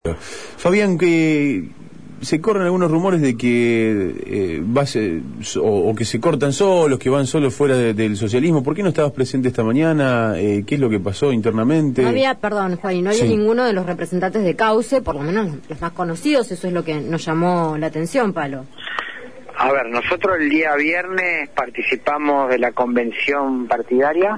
Fabián, que se corren algunos rumores de que o que se cortan solos, que van solos fuera del socialismo. ¿Por qué no estabas presente esta mañana? ¿Qué es lo que pasó internamente? No había, perdón, Juan, no había ninguno de los representantes de Cauce, por lo menos los más conocidos. Eso es lo que nos llamó la atención, Palo. A ver, nosotros el día viernes participamos de la convención partidaria.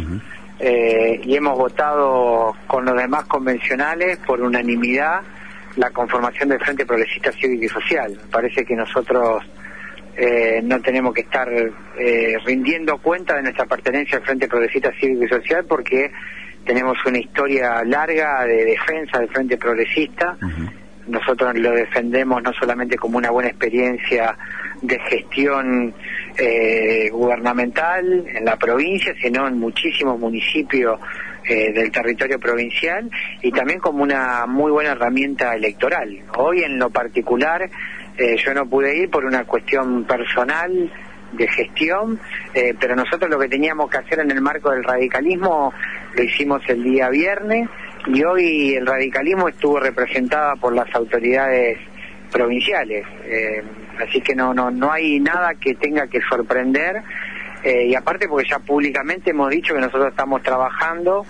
Y hemos votado con los demás convencionales por unanimidad la conformación del Frente Progresista Cívico y Social. Parece que nosotros no tenemos que estar rindiendo cuenta de nuestra pertenencia al Frente Progresista Cívico y Social, porque tenemos una historia larga de defensa del Frente Progresista. Nosotros lo defendemos no solamente como una buena experiencia de gestión gubernamental en la provincia, sino en muchísimos municipios del territorio provincial, y también como una muy buena herramienta electoral. Hoy en lo particular yo no pude ir por una cuestión personal de gestión, pero nosotros lo que teníamos que hacer en el marco del radicalismo lo hicimos el día viernes, y hoy el radicalismo estuvo representada por las autoridades provinciales, así que no hay nada que tenga que sorprender, y aparte porque ya públicamente hemos dicho que nosotros estamos trabajando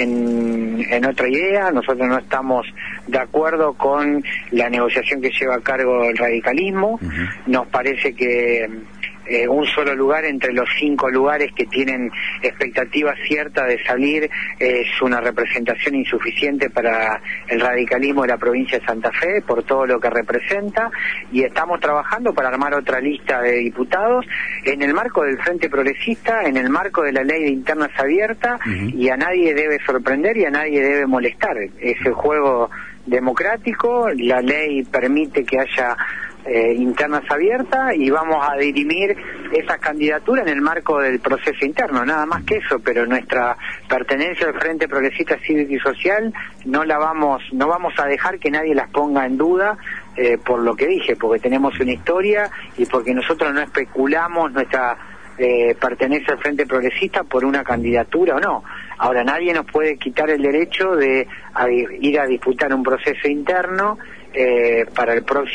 en otra idea. Nosotros no estamos de acuerdo con la negociación que lleva a cargo el radicalismo. Nos parece que un solo lugar entre los 5 lugares que tienen expectativa cierta de salir es una representación insuficiente para el radicalismo de la provincia de Santa Fe, por todo lo que representa, y estamos trabajando para armar otra lista de diputados en el marco del Frente Progresista, en el marco de la ley de internas abierta, y a nadie debe sorprender y a nadie debe molestar. Es el juego democrático, la ley permite que haya internas abiertas, y vamos a dirimir esas candidaturas en el marco del proceso interno, nada más que eso. Pero nuestra pertenencia al Frente Progresista Cívico y Social no vamos a dejar que nadie las ponga en duda, por lo que dije, porque tenemos una historia y porque nosotros no especulamos nuestra pertenencia al Frente Progresista por una candidatura o no. Ahora, nadie nos puede quitar el derecho de ir a disputar un proceso interno para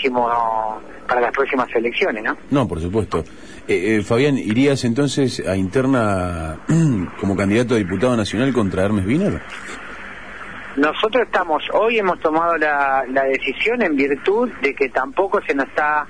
las próximas elecciones, ¿no? No, por supuesto. Fabián, ¿irías entonces a interna como candidato a diputado nacional contra Hermes Wiener? Nosotros hoy hemos tomado la decisión en virtud de que tampoco se nos está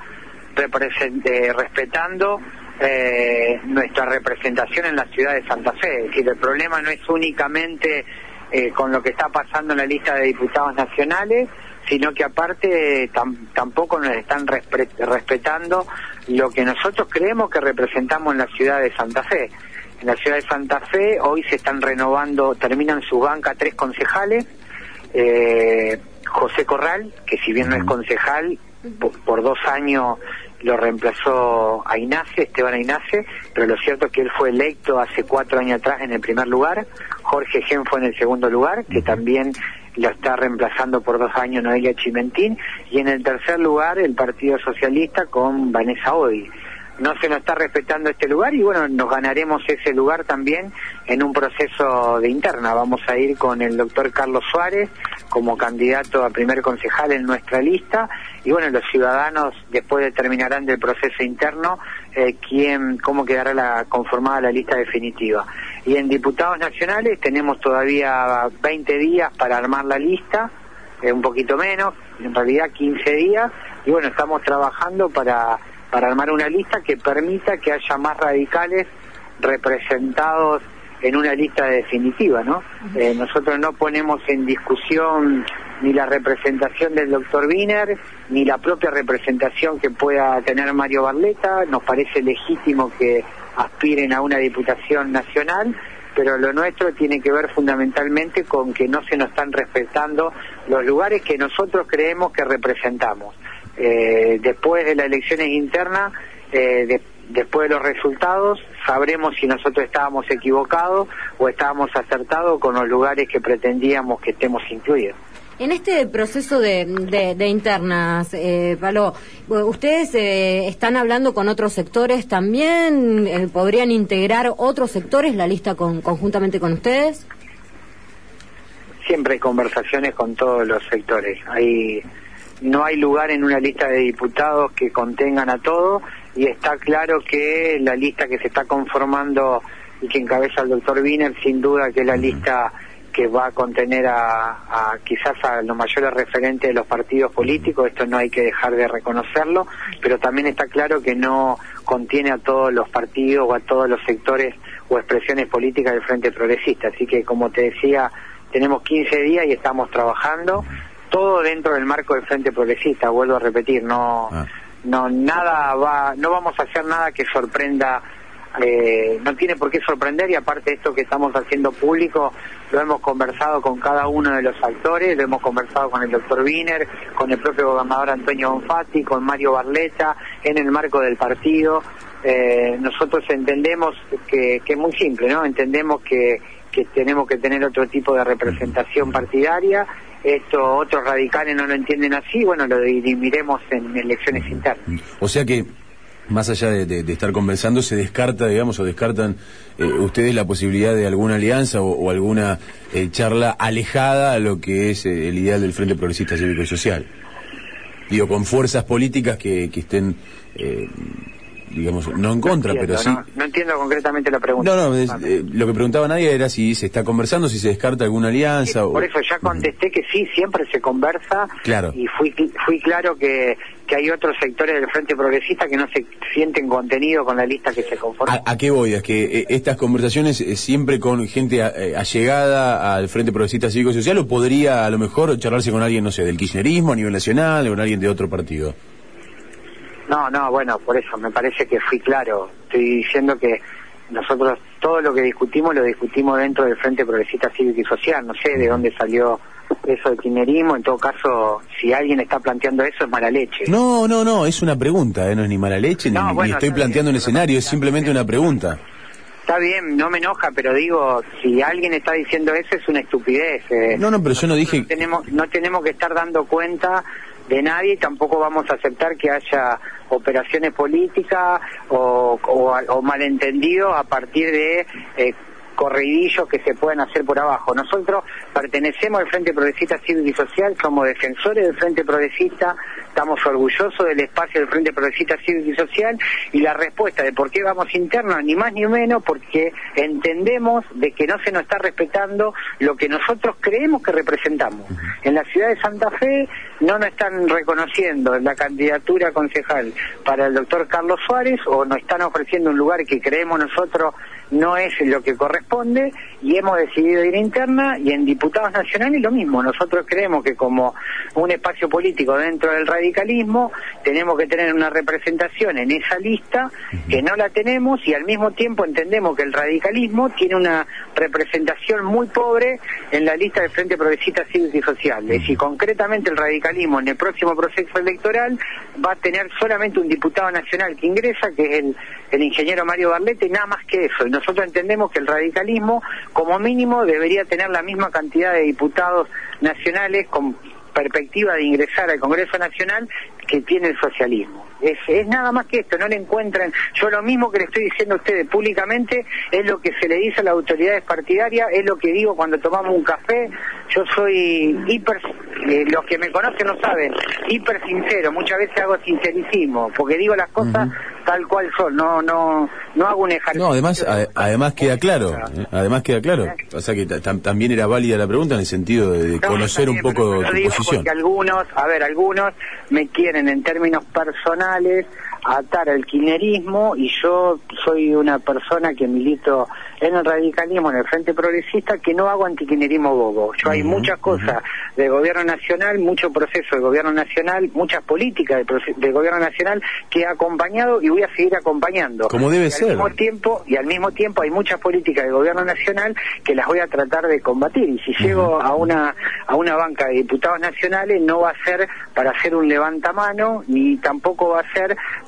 respetando nuestra representación en la ciudad de Santa Fe. Es decir, el problema no es únicamente con lo que está pasando en la lista de diputados nacionales, sino que aparte tampoco nos están respetando lo que nosotros creemos que representamos en la ciudad de Santa Fe. En la ciudad de Santa Fe hoy se están renovando, terminan su banca 3 concejales. José Corral, que si bien no es concejal, por 2 años lo reemplazó a Esteban Ignace, pero lo cierto es que él fue electo hace 4 años atrás en el primer lugar. Jorge Gen fue en el segundo lugar, que también lo está reemplazando por 2 años Noelia Chimentín, y en el tercer lugar el Partido Socialista con Vanessa Odi. No se nos está respetando este lugar, y bueno, nos ganaremos ese lugar también en un proceso de interna. Vamos a ir con el doctor Carlos Suárez como candidato a primer concejal en nuestra lista, y bueno, los ciudadanos después determinarán del proceso interno cómo quedará conformada la lista definitiva. Y en diputados nacionales tenemos todavía 20 días para armar la lista, un poquito menos, en realidad 15 días, y bueno, estamos trabajando para armar una lista que permita que haya más radicales representados en una lista definitiva, ¿no? Nosotros no ponemos en discusión ni la representación del doctor Wiener, ni la propia representación que pueda tener Mario Barletta. Nos parece legítimo que aspiren a una diputación nacional, pero lo nuestro tiene que ver fundamentalmente con que no se nos están respetando los lugares que nosotros creemos que representamos. Después de las elecciones internas, después de los resultados, sabremos si nosotros estábamos equivocados o estábamos acertados con los lugares que pretendíamos que estemos incluidos. En este proceso de internas, Palo, ¿ustedes están hablando con otros sectores también? ¿Podrían integrar otros sectores la lista conjuntamente con ustedes? siempre hay conversaciones con todos los sectores. No hay lugar en una lista de diputados que contengan a todos, y está claro que la lista que se está conformando y que encabeza el doctor Wiener, sin duda que es la lista que va a contener a quizás a los mayores referentes de los partidos políticos. Esto no hay que dejar de reconocerlo, pero también está claro que no contiene a todos los partidos o a todos los sectores o expresiones políticas del Frente Progresista. Así que, como te decía, tenemos 15 días y estamos trabajando todo dentro del marco del Frente Progresista. Vuelvo a repetir, no vamos a hacer nada que sorprenda. No tiene por qué sorprender, y aparte esto que estamos haciendo público lo hemos conversado con cada uno de los actores, lo hemos conversado con el doctor Wiener, con el propio gobernador Antonio Bonfatti, con Mario Barletta, en el marco del partido. Nosotros entendemos que es muy simple, ¿no? Entendemos que tenemos que tener otro tipo de representación partidaria. Esto otros radicales no lo entienden así, bueno, lo dirimiremos en elecciones internas. O sea que, más allá de estar conversando, se descarta, digamos, o descartan ustedes la posibilidad de alguna alianza o alguna charla alejada a lo que es el ideal del Frente Progresista Cívico y Social. Digo, con fuerzas políticas que estén, digamos, no en contra, pero sí... No entiendo concretamente la pregunta. No, lo que preguntaba Nadia era si se está conversando, si se descarta alguna alianza. Sí, por eso ya contesté que sí, siempre se conversa. Claro. Y fui claro que hay otros sectores del Frente Progresista que no se sienten contenidos con la lista que se conforma. ¿A qué voy? Es que estas conversaciones siempre con gente allegada al Frente Progresista Cívico y Social, o podría a lo mejor charlarse con alguien, no sé, del kirchnerismo a nivel nacional, o con alguien de otro partido. No, bueno, por eso me parece que fui claro. Estoy diciendo que nosotros todo lo que discutimos lo discutimos dentro del Frente Progresista Cívico y Social. No sé de dónde salió eso del kirchnerismo. En todo caso, si alguien está planteando eso, es mala leche. No, es una pregunta, no es ni mala leche, ni estoy planteando un escenario, es simplemente una pregunta. Está bien, no me enoja, pero digo, si alguien está diciendo eso, es una estupidez. No, pero yo no dije... No tenemos que estar dando cuenta de nadie, tampoco vamos a aceptar que haya operaciones políticas o malentendidos a partir de corridillos que se pueden hacer por abajo. Nosotros pertenecemos al Frente Progresista Cívico y Social, somos defensores del Frente Progresista, estamos orgullosos del espacio del Frente Progresista Cívico y Social, y la respuesta de por qué vamos internos, ni más ni menos, porque entendemos de que no se nos está respetando lo que nosotros creemos que representamos. En la ciudad de Santa Fe no nos están reconociendo la candidatura concejal para el doctor Carlos Suárez, o nos están ofreciendo un lugar que creemos nosotros no es lo que corresponde, y hemos decidido ir interna. Y en diputados nacionales lo mismo. Nosotros creemos que como un espacio político dentro del radicalismo tenemos que tener una representación en esa lista, que no la tenemos, y al mismo tiempo entendemos que el radicalismo tiene una representación muy pobre en la lista del Frente Progresista Cívico y Social. Es decir, concretamente el radicalismo en el próximo proceso electoral va a tener solamente un diputado nacional que ingresa, que es el ingeniero Mario Barletta, y nada más que eso. Y nosotros entendemos que el radicalismo, como mínimo, debería tener la misma cantidad de diputados nacionales con perspectiva de ingresar al Congreso Nacional que tiene el socialismo. Es nada más que esto, no le encuentran. Yo lo mismo que le estoy diciendo a ustedes públicamente es lo que se le dice a las autoridades partidarias, es lo que digo cuando tomamos un café. Yo soy los que me conocen lo saben, hiper sincero, muchas veces hago sincericismo, porque digo las cosas tal cual son, no hago un ejercicio. No, además queda claro, o sea que también era válida la pregunta en el sentido de conocer un poco tu posición. Porque algunos me quieren en términos personales atar al kirchnerismo, y yo soy una persona que milito en el radicalismo, en el Frente Progresista, que no hago antikirchnerismo bobo. Yo hay muchas cosas del gobierno nacional, mucho proceso del gobierno nacional, muchas políticas del gobierno nacional que he acompañado y voy a seguir acompañando. Como debe ser. Al mismo tiempo hay muchas políticas del gobierno nacional que las voy a tratar de combatir, y si llego a una banca de diputados nacionales no va a ser para hacer un levantamano, ni tampoco va a ser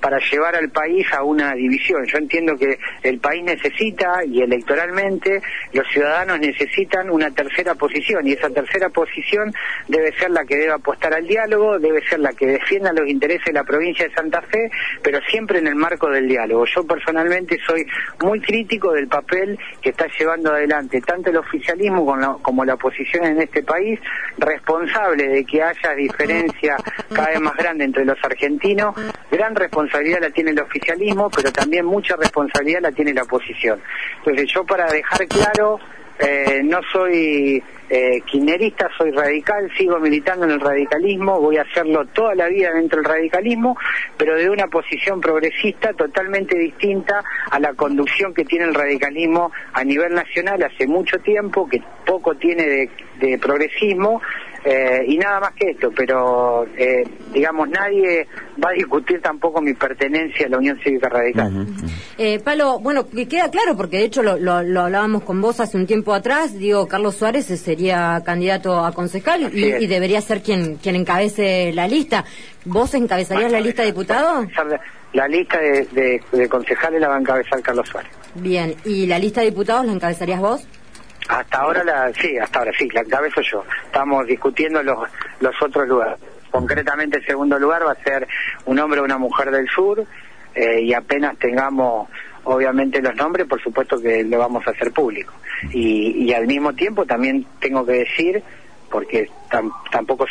para llevar al país a una división. Yo entiendo que el país necesita, y electoralmente los ciudadanos necesitan una tercera posición, y esa tercera posición debe ser la que debe apostar al diálogo, debe ser la que defienda los intereses de la provincia de Santa Fe, pero siempre en el marco del diálogo. Yo personalmente soy muy crítico del papel que está llevando adelante tanto el oficialismo como la oposición en este país, responsable de que haya diferencia cada vez más grande entre los argentinos. Gran responsabilidad la tiene el oficialismo, pero también mucha responsabilidad la tiene la oposición. Entonces yo, para dejar claro, no soy kirchnerista, soy radical, sigo militando en el radicalismo, voy a hacerlo toda la vida dentro del radicalismo, pero de una posición progresista totalmente distinta a la conducción que tiene el radicalismo a nivel nacional hace mucho tiempo, que poco tiene de progresismo, y nada más que esto. Pero digamos, nadie va a discutir tampoco mi pertenencia a la Unión Cívica Radical. Palo, bueno, que queda claro, porque de hecho lo hablábamos con vos hace un tiempo atrás. Digo, Carlos Suárez sería candidato a concejal y debería ser quien encabece la lista. ¿Vos encabezarías la lista de diputados? La lista de concejales la va a encabezar Carlos Suárez. Bien, ¿y la lista de diputados la encabezarías vos? Hasta ahora sí, la encabezo yo. Estamos discutiendo los otros lugares. Concretamente, el segundo lugar va a ser un hombre o una mujer del sur, y apenas tengamos, obviamente, los nombres, por supuesto que lo vamos a hacer público. Y al mismo tiempo también tengo que decir, porque tampoco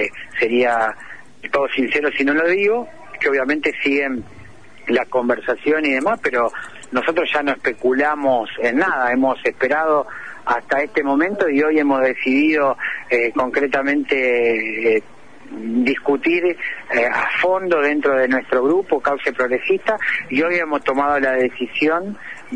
sería todo sincero si no lo digo, que obviamente siguen la conversación y demás, pero nosotros ya no especulamos en nada, hemos esperado hasta este momento y hoy hemos decidido concretamente discutir a fondo dentro de nuestro grupo Cauce Progresista, y hoy hemos tomado la decisión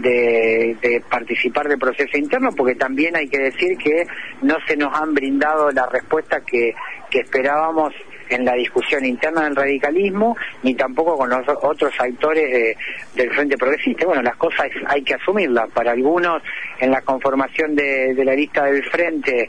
de participar del proceso interno, porque también hay que decir que no se nos han brindado la respuesta que esperábamos en la discusión interna del radicalismo, ni tampoco con los otros actores del Frente Progresista. Bueno, las cosas hay que asumirlas. Para algunos, en la conformación de la lista del Frente,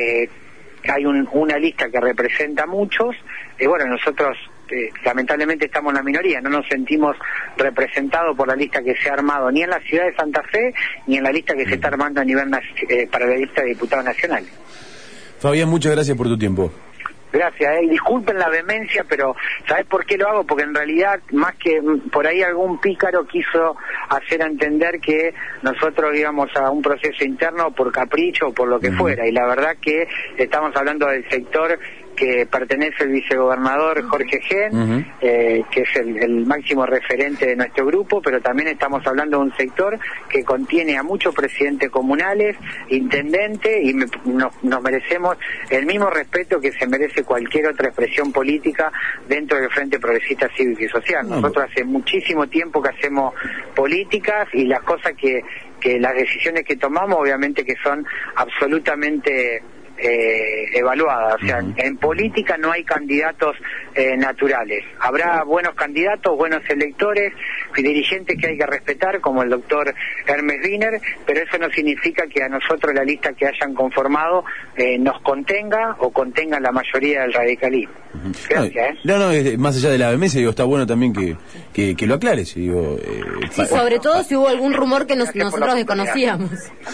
hay una lista que representa a muchos, y bueno, nosotros lamentablemente estamos en la minoría, no nos sentimos representados por la lista que se ha armado ni en la ciudad de Santa Fe, ni en la lista que se está armando a nivel para la lista de diputados nacionales. Fabián, muchas gracias por tu tiempo. Gracias, y disculpen la vehemencia, pero ¿sabes por qué lo hago? Porque en realidad, más que por ahí algún pícaro quiso hacer entender que nosotros íbamos a un proceso interno por capricho o por lo que fuera, y la verdad que estamos hablando del sector que pertenece el vicegobernador Jorge Gen, que es el máximo referente de nuestro grupo, pero también estamos hablando de un sector que contiene a muchos presidentes comunales, intendentes, y nos merecemos el mismo respeto que se merece cualquier otra expresión política dentro del Frente Progresista Cívico y Social. Nosotros hace muchísimo tiempo que hacemos políticas, y las cosas que las decisiones que tomamos, obviamente que son absolutamente evaluadas. O sea, en política no hay candidatos naturales. Habrá buenos candidatos, buenos electores y dirigentes que hay que respetar, como el doctor Hermes Wiener, pero eso no significa que a nosotros la lista que hayan conformado nos contenga o contenga la mayoría del radicalismo. Gracias. No, más allá de la vehemencia, digo, está bueno también que lo aclares. Digo, sí, sobre todo si hubo algún rumor que nosotros desconocíamos.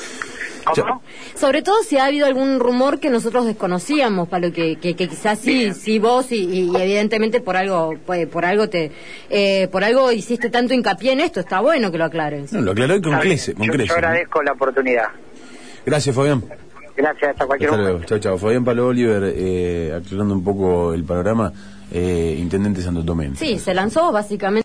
¿Cómo? Sobre todo si ha habido algún rumor que nosotros desconocíamos, Palo, que quizás sí vos y evidentemente por algo hiciste tanto hincapié en esto. Está bueno que lo aclares. No, lo aclaró con creces. Yo agradezco la oportunidad. Gracias, Fabián. Gracias, hasta cualquier momento. Chao. Fabián Palo Oliver, aclarando un poco el panorama, intendente Santo Tomé. Sí, se lanzó básicamente.